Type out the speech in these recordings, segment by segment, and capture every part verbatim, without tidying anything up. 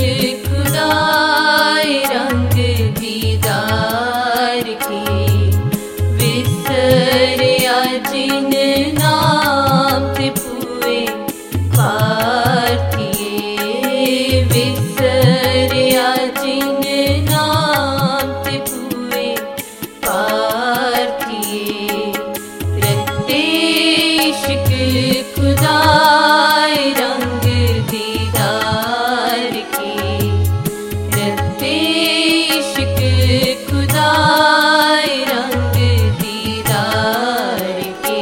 खुदाए रंग दीदार की विसरिया जिन नाम ते पुए पार्थिए विसरिया जिन नाम ते पुए पार्थिए रत्ते इश्क खुदाए रंग दीदार की रत्ते इश्क खुदाए रंग दीदार की।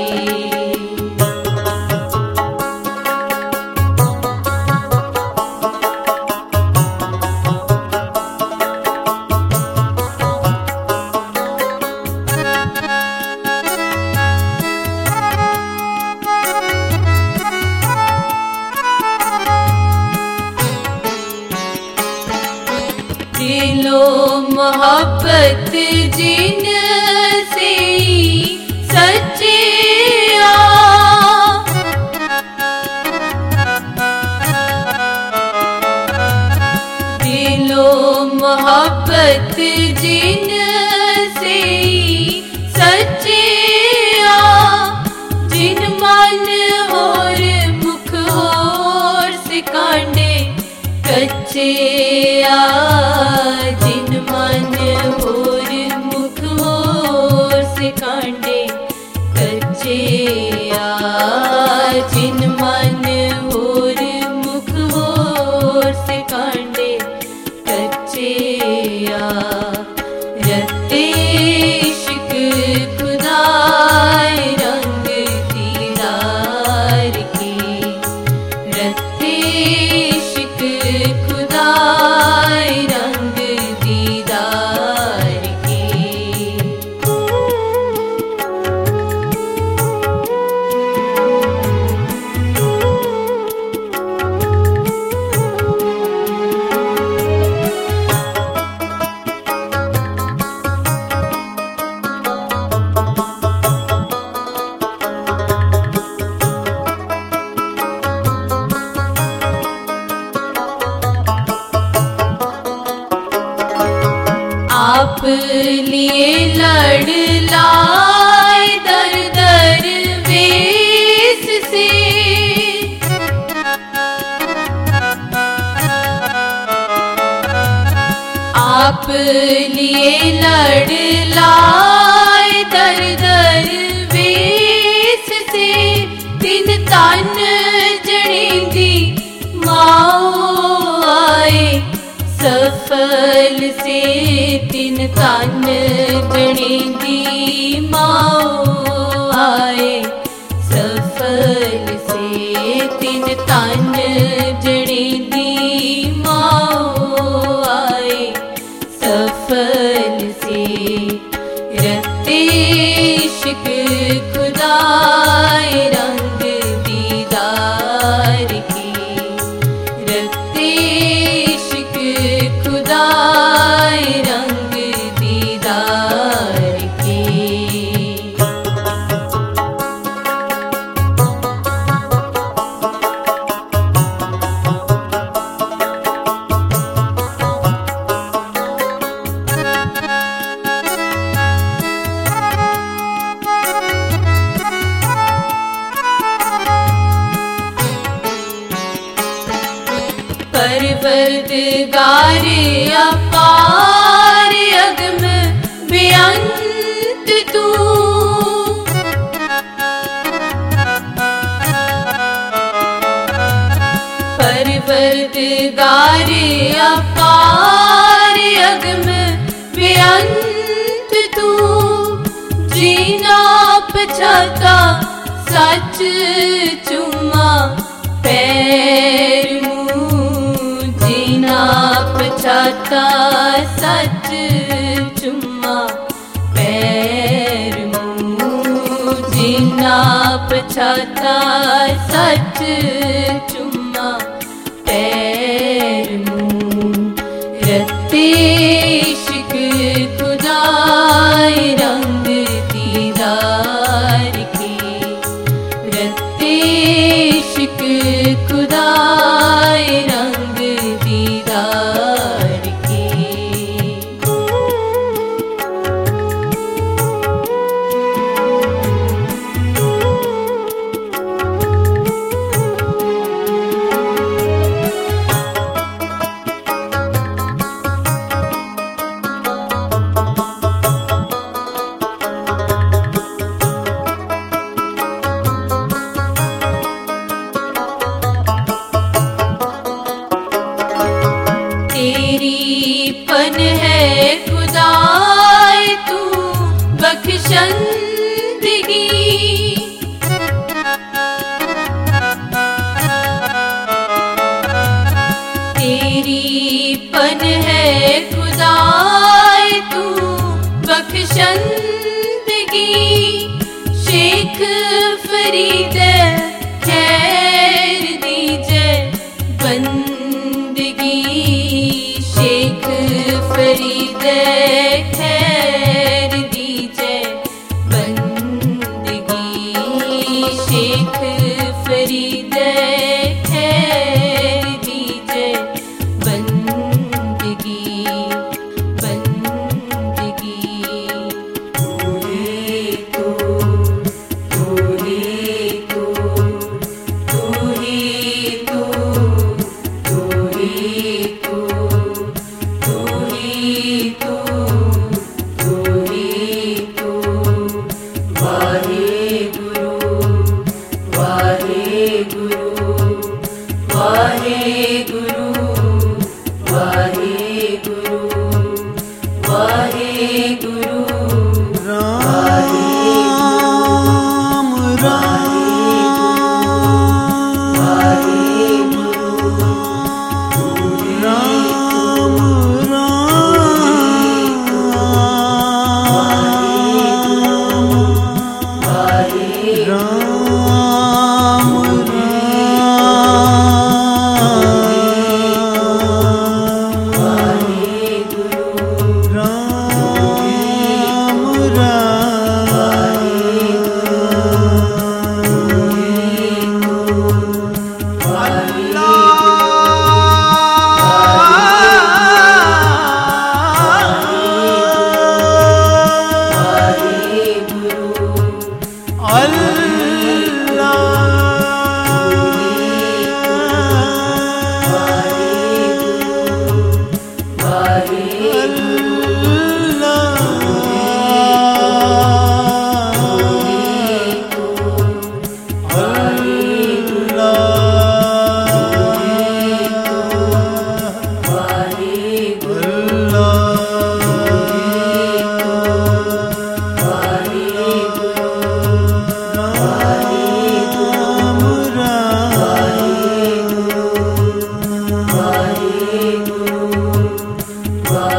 दिलो मोहब्बत जिन से सच्चे दिलो मोहब्बत जिन से सच्चे जिन मन और मुख और सिकांडे कच्चे जिन मन और मुख और सिकांडे कच्चे जिन मन और मुख और सिकांडे कच्चे रत्ते इश्क खुदाए रंग दीदार की रत्ते इश्क खुदाए रंग दीदार की। आप लिए लड़ लाए दर दर वेस से आप लिए लड़ लाए दर दर वेस से दिन तन जड़ेंदी माओ आए सफल से तिन तन जड़ेंदी माओ आए सफल से तिन तन जड़ेंदी माओ आए सफल से रत्ते इश्क खुदाए रंग दीदार की रत्ते इश्क खुदाए रंग दीदार की। परवरदिगार अपार अगम बेअंत तू परवरदिगार अपार अगम बेअंत तू जीना पछाता सच चुमा पैर जीना पछाता सच चुम्मा पैर मुँह जीना पछाता सच चुम्मा पैर मुँह रत्ते इश्क खुदाए रंग दीदार की रत्ते इश्क खुदाए रंग दीदार तेरी पन है खुदाए तू बख्शंदगी। तेरी पन है खुदाए तू बख्शंदगी। शेख फरीद खैर दीजे बंदगी। शेख फरीद खैर दीजे बंदगी। शेख फरीद खैर दीजे बंदगी बंदगी।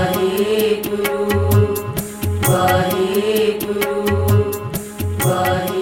Bye.